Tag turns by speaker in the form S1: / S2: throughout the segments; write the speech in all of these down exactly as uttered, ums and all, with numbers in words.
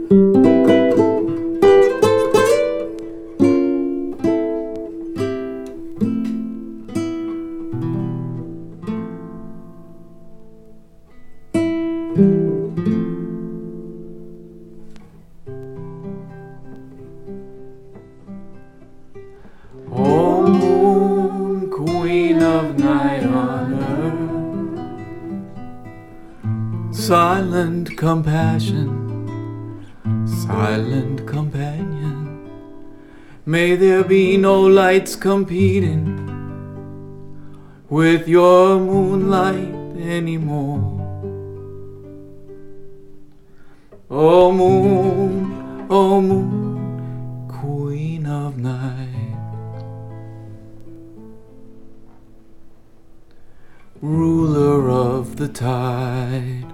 S1: O moon, queen of night on earth, silent compassion, silent companion, may there be no lights competing with your moonlight anymore. O moon, O moon, queen of night, ruler of the tide,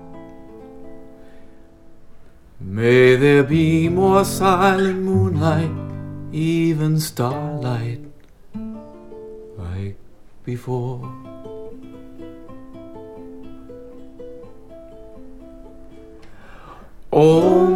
S1: may there be more silent moonlight, even starlight, like before. Oh,